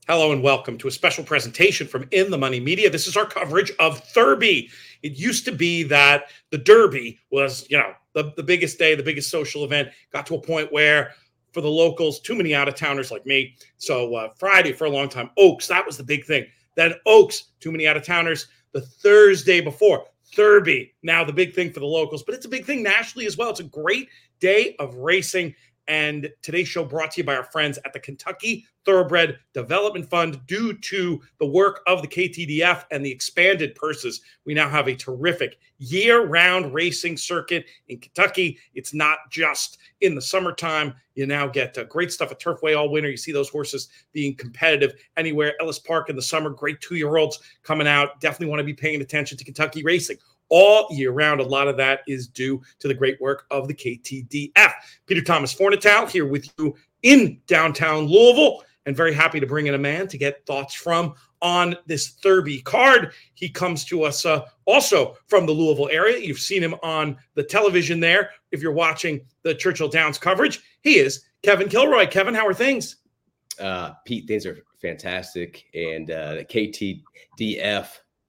Hello and welcome to a special presentation from In the Money Media. This is our coverage of Thurby. It used to be that the Derby was, the biggest day, the biggest social event. Got to a point where for the locals, too many out-of-towners like me. So Friday for a long time, Oaks, that was the big thing. Then Oaks, too many out-of-towners. The Thursday before, Thurby, now the big thing for the locals. But it's a big thing nationally as well. It's a great day of racing. And today's show brought to you by our friends at the Kentucky Thoroughbred Development Fund. Due to the work of the KTDF and the expanded purses, we now have a terrific year-round racing circuit in Kentucky. It's not just in the summertime. You now get great stuff at Turfway all winter. You see those horses being competitive anywhere. Ellis Park in the summer, great 2-year-olds coming out. Definitely want to be paying attention to Kentucky racing. All year round, a lot of that is due to the great work of the KTDF. Peter Thomas Fornatow here with you in downtown Louisville, and very happy to bring in a man to get thoughts from on this Thurby card. He comes to us also from the Louisville area. You've seen him on the television there. If you're watching the Churchill Downs coverage, he is Kevin Kilroy. Kevin, how are things? Pete, things are fantastic. And the KTDF,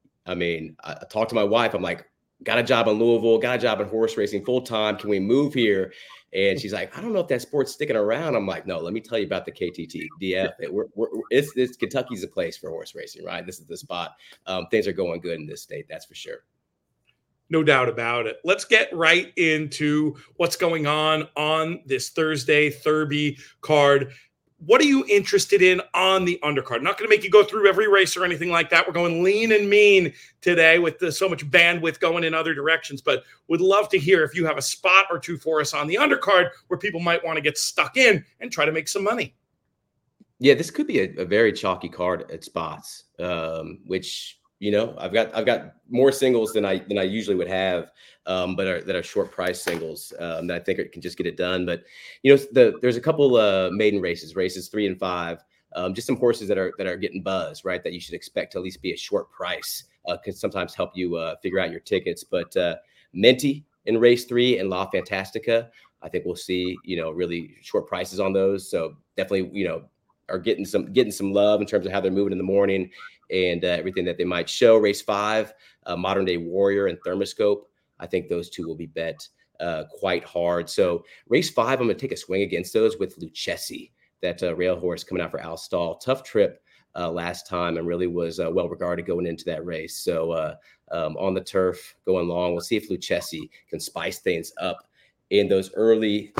I talked to my wife. I'm like, got a job in Louisville, got a job in horse racing full time. Can we move here? And she's like, I don't know if that sport's sticking around. I'm like, no, let me tell you about the KTDF. It's Kentucky's a place for horse racing, right? This is the spot. Things are going good in this state, that's for sure. No doubt about it. Let's get right into what's going on this Thursday Thurby card. What are you interested in on the undercard? I'm not going to make you go through every race or anything like that. We're going lean and mean today with so much bandwidth going in other directions, but would love to hear if you have a spot or two for us on the undercard where people might want to get stuck in and try to make some money. Yeah, this could be a very chalky card at spots, which, I've got more singles than I usually would have, that are short price singles that I think can just get it done. But there's a couple maiden races 3 and 5, just some horses that are getting buzz, right? That you should expect to at least be a short price. Can sometimes help you figure out your tickets. But Minty in race 3 and La Fantastica, I think we'll see really short prices on those. So definitely are getting some love in terms of how they're moving in the morning and everything that they might show. Race 5, Modern Day Warrior and Thermoscope. I think those two will be bet quite hard. So race 5, I'm going to take a swing against those with Lucchesi, that rail horse coming out for Al Stall. Tough trip last time and really was well regarded going into that race. So on the turf, going long, we'll see if Lucchesi can spice things up in those early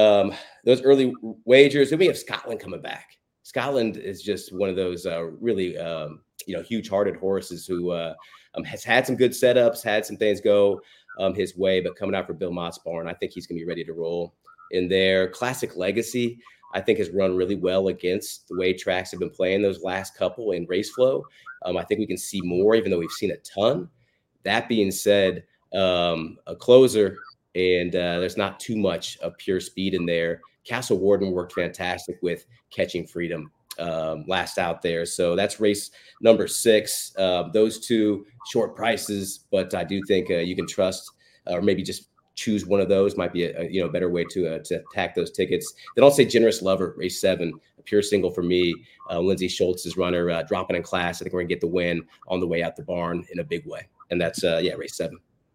wagers. And we have Scotland coming back. Scotland is just one of those really huge-hearted horses who has had some good setups, had some things go his way, but coming out for Bill Mott's barn, I think he's going to be ready to roll in there. Classic Legacy, I think, has run really well against the way tracks have been playing those last couple in race flow. I think we can see more, even though we've seen a ton. That being said, a closer, and there's not too much of pure speed in there. Castle Warden worked fantastic with Catching Freedom last out there. So that's race number 6. Those two short prices, but I do think you can trust or maybe just choose one of those might be a better way to attack those tickets. Then I'll say Generous Lover, race 7, a pure single for me. Lindsay Schultz's runner dropping in class. I think we're gonna get the win on the way out the barn in a big way. And that's race 7.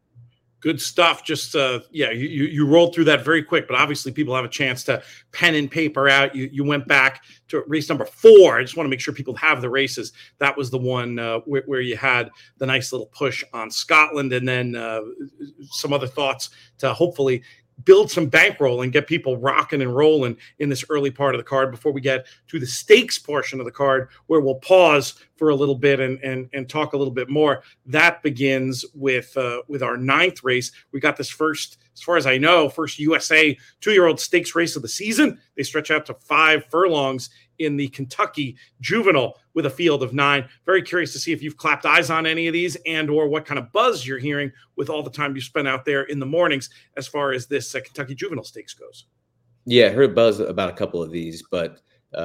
Good stuff. Just, you rolled through that very quick, but obviously people have a chance to pen and paper out. You went back to race number 4. I just want to make sure people have the races. That was the one where you had the nice little push on Scotland, and then some other thoughts to hopefully build some bankroll and get people rocking and rolling in this early part of the card before we get to the stakes portion of the card, where we'll pause for a little bit and talk a little bit more. That begins with our 9th race. We got this first, as far as I know, first USA 2-year-old stakes race of the season. They stretch out to 5 furlongs in the Kentucky Juvenile with a field of 9. Very curious to see if you've clapped eyes on any of these and or what kind of buzz you're hearing with all the time you spend out there in the mornings as far as this Kentucky Juvenile Stakes goes. Yeah, I heard buzz about a couple of these, but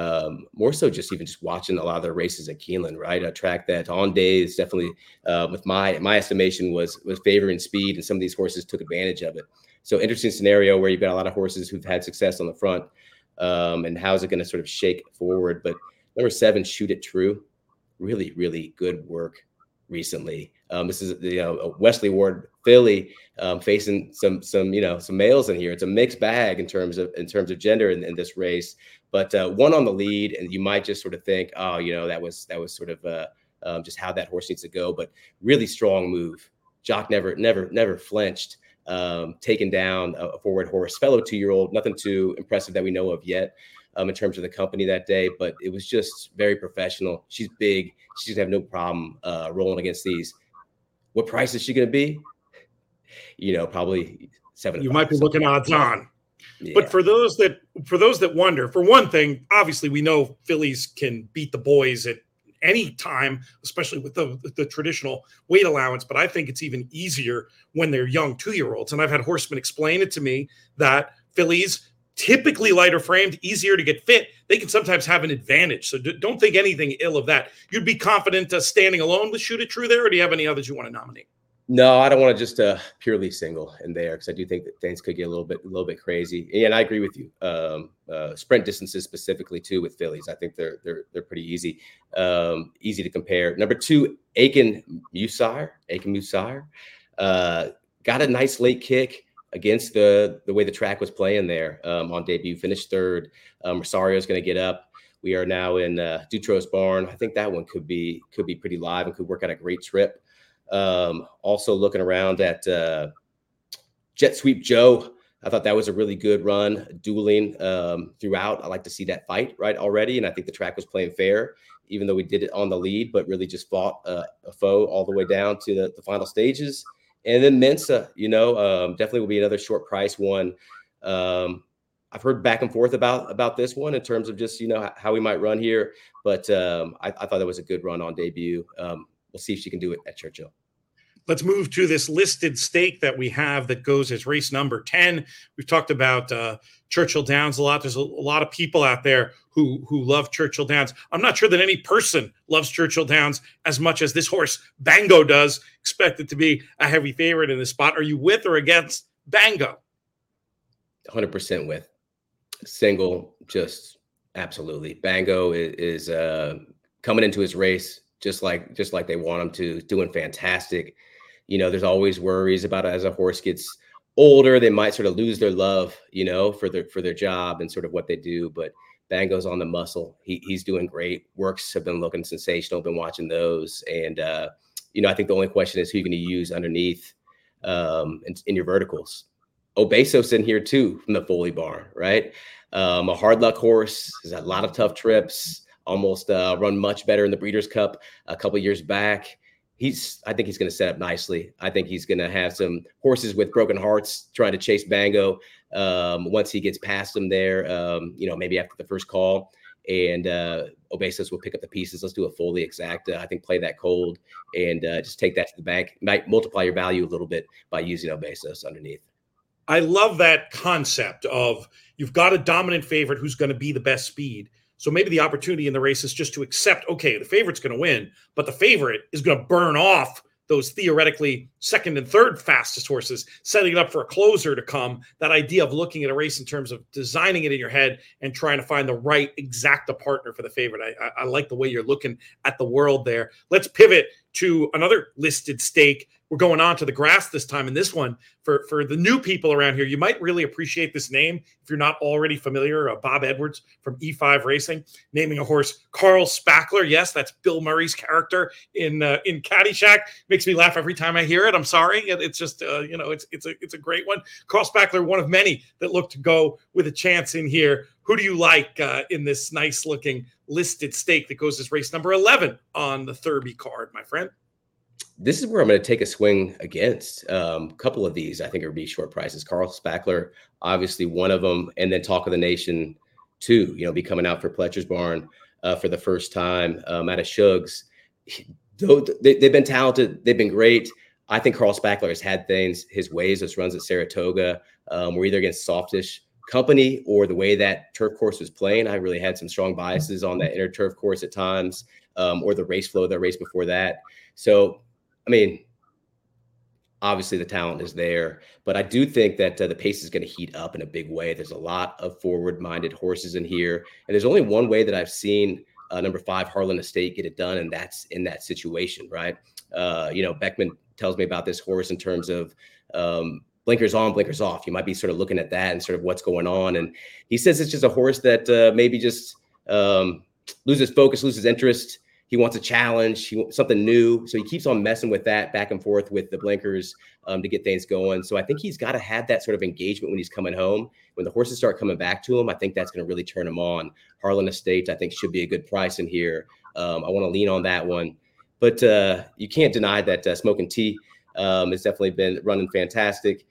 more so just watching a lot of the races at Keeneland, right? A track that on days definitely, with my estimation, was favoring speed, and some of these horses took advantage of it. So interesting scenario where you've got a lot of horses who've had success on the front, and how is it going to sort of shake forward? But Number 7, Shoot It True. Really, really good work recently. This is a Wesley Ward filly facing some males in here. It's a mixed bag in terms of gender in this race, but one on the lead, and you might just sort of think, oh, that was sort of just how that horse needs to go. But really strong move. Jock never flinched, taking down a forward horse, fellow 2-year-old. Nothing too impressive that we know of yet. In terms of the company that day, but it was just very professional. She's big. She's gonna have no problem rolling against these. What price is she gonna be? Probably 7. You might be looking odds on. Yeah. But for those that wonder, for one thing, obviously we know fillies can beat the boys at any time, especially with the traditional weight allowance. But I think it's even easier when they're young 2-year-olds. And I've had horsemen explain it to me that fillies, typically lighter framed, easier to get fit, they can sometimes have an advantage. So don't think anything ill of that. You'd be confident standing alone with Shoot It True there, or do you have any others you want to nominate? No, I don't want to just purely single in there, because I do think that things could get a little bit crazy. And I agree with you. Sprint distances specifically too with fillies, I think they're pretty easy to compare. Number 2, Aiken Musire. Got a nice late kick against the way the track was playing there on debut. Finished 3rd. Rosario's going to get up. We are now in Dutros Barn. I think that one could be pretty live and could work out a great trip. Also looking around at Jet Sweep Joe. I thought that was a really good run, dueling throughout. I like to see that fight right already, and I think the track was playing fair, even though we did it on the lead, but really just fought a foe all the way down to the final stages. And then Mensa, definitely will be another short price one. I've heard back and forth about this one in terms of just, how we might run here. But I thought that was a good run on debut. We'll see if she can do it at Churchill. Let's move to this listed stake that we have that goes as race number 10. We've talked about Churchill Downs a lot. There's a lot of people out there who love Churchill Downs. I'm not sure that any person loves Churchill Downs as much as this horse Bango does. Expected to be a heavy favorite in this spot. Are you with or against Bango? 100% with. Single, just absolutely. Bango is coming into his race just like they want him to, doing fantastic. There's always worries about it as a horse gets older, they might sort of lose their love, for their job and sort of what they do. But Bango's on the muscle. He's doing great. Works have been looking sensational. Been watching those, and I think the only question is who you're going to use underneath in your verticals. Obesos in here too from the Foley Barn, right? A hard luck horse. Has had a lot of tough trips. Almost run much better in the Breeders' Cup a couple of years back. I think he's going to set up nicely. I think he's going to have some horses with broken hearts trying to chase Bango once he gets past them there, maybe after the first call. And Obesos will pick up the pieces. Let's do a Foley exacta. I think play that cold and just take that to the bank. Might multiply your value a little bit by using Obesos underneath. I love that concept of you've got a dominant favorite who's going to be the best speed. So maybe the opportunity in the race is just to accept, okay, the favorite's going to win, but the favorite is going to burn off those theoretically second and third fastest horses, setting it up for a closer to come. That idea of looking at a race in terms of designing it in your head and trying to find the right exacta partner for the favorite. I like the way you're looking at the world there. Let's pivot to another listed stake. We're going on to the grass this time. And this one, for the new people around here, you might really appreciate this name if you're not already familiar. Bob Edwards from E5 Racing, naming a horse Carl Spackler. Yes, that's Bill Murray's character in Caddyshack. Makes me laugh every time I hear it. I'm sorry. It's just, it's a great one. Carl Spackler, one of many that look to go with a chance in here. Who do you like in this nice looking listed stake that goes as race number 11 on the Thurby card, my friend? This is where I'm going to take a swing against a couple of these. I think it would be short prices. Carl Spackler, obviously one of them, and then Talk of the Nation too. Be coming out for Pletcher's Barn for the first time out of Shugs. They've been talented. They've been great. I think Carl Spackler has had things his ways. Those runs at Saratoga were either against softish company or the way that turf course was playing. I really had some strong biases on that inner turf course at times, or the race flow, the race before that. So, obviously the talent is there, but I do think that the pace is going to heat up in a big way. There's a lot of forward-minded horses in here, and there's only one way that I've seen number 5, Harlan Estate, get it done. And that's in that situation, right? Beckman tells me about this horse in terms of blinkers on, blinkers off. You might be sort of looking at that and sort of what's going on. And he says it's just a horse that maybe just loses focus, loses interest. He wants a challenge. He wants something new. So he keeps on messing with that back and forth with the blinkers to get things going. So I think he's got to have that sort of engagement when he's coming home. When the horses start coming back to him, I think that's going to really turn him on. Harlan Estate, I think, should be a good price in here. I want to lean on that one. But you can't deny that Smoking Tea has definitely been running fantastic.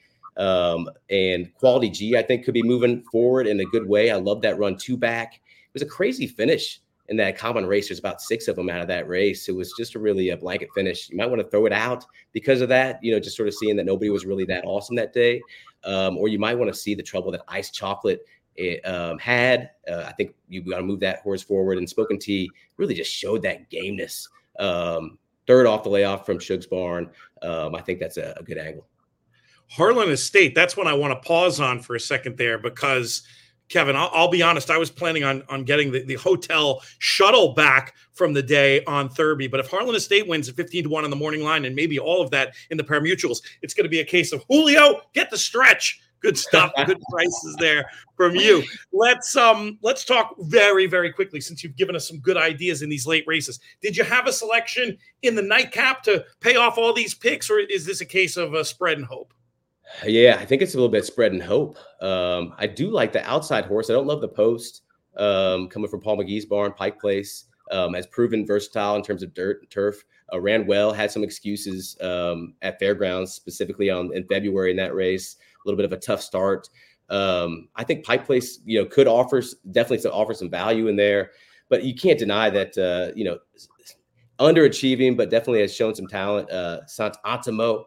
And Quality G, I think, could be moving forward in a good way. I love that run 2 back. It was a crazy finish in that common race. There's about 6 of them out of that race. It was just a blanket finish. You might want to throw it out because of that, just sort of seeing that nobody was really that awesome that day. Or you might want to see the trouble that Ice Chocolate had. I think you got to move that horse forward. And Smoking Tea really just showed that gameness. 3rd off the layoff from Shug's Barn. I think that's a good angle. Harlan Estate, that's when I want to pause on for a second there, because Kevin, I'll be honest, I was planning on getting the hotel shuttle back from the day on Thurby. But if Harlan Estate wins at 15-1 on the morning line and maybe all of that in the pari-mutuels, it's going to be a case of Julio, get the stretch. Good stuff. Good prices there from you. Let's talk very, very quickly, since you've given us some good ideas in these late races. Did you have a selection in the nightcap to pay off all these picks, or is this a case of a spread and hope? Yeah, I think it's a little bit spread and hope. I do like the outside horse. I don't love the post coming from Paul McGee's barn. Pike Place has proven versatile in terms of dirt and turf. Ran well, had some excuses at Fairgrounds, specifically in February in that race. A little bit of a tough start. I think Pike Place, could definitely offer some value in there, but you can't deny that, underachieving, but definitely has shown some talent. Sant Antimo,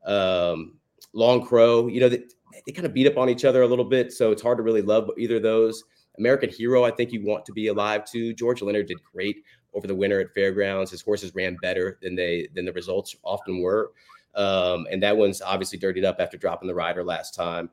Long Crow, they kind of beat up on each other a little bit, so it's hard to really love either of those. American Hero, I think you want to be alive to. George Leonard did great over the winter at Fairgrounds. His horses ran better than the results often were. And that one's obviously dirtied up after dropping the rider last time.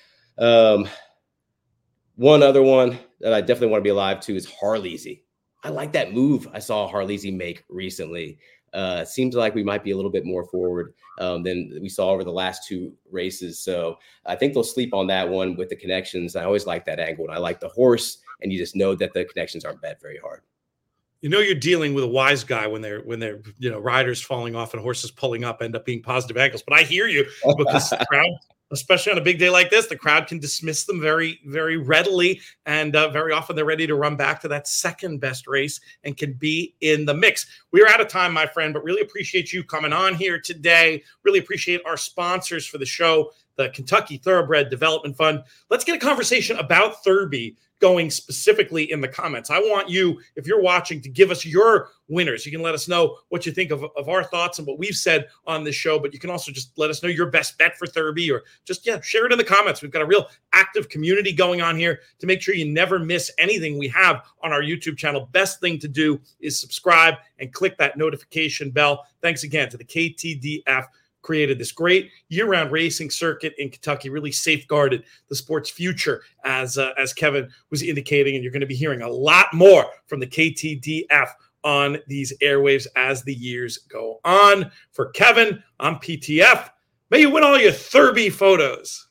One other one that I definitely want to be alive to is Harleasy. I like that move I saw Harleasy make recently. It seems like we might be a little bit more forward than we saw over the last 2 races. So I think they'll sleep on that one with the connections. I always like that angle, and I like the horse, and you just know that the connections aren't bet very hard. You're dealing with a wise guy when they're riders falling off and horses pulling up end up being positive angles. But I hear you, because the crowd, especially on a big day like this, the crowd can dismiss them very, very readily. And very often they're ready to run back to that second best race and can be in the mix. We're out of time, my friend, but really appreciate you coming on here today. Really appreciate our sponsors for the show, the Kentucky Thoroughbred Development Fund. Let's get a conversation about Thurby going specifically in the comments. I want you, if you're watching, to give us your winners. You can let us know what you think of our thoughts and what we've said on this show, but you can also just let us know your best bet for Thurby, or just, share it in the comments. We've got a real active community going on here to make sure you never miss anything we have on our YouTube channel. Best thing to do is subscribe and click that notification bell. Thanks again to the KTDF. Created this great year-round racing circuit in Kentucky, really safeguarded the sport's future, as Kevin was indicating, and you're going to be hearing a lot more from the KTDF on these airwaves as the years go on. For Kevin, I'm PTF. May you win all your Thurby photos.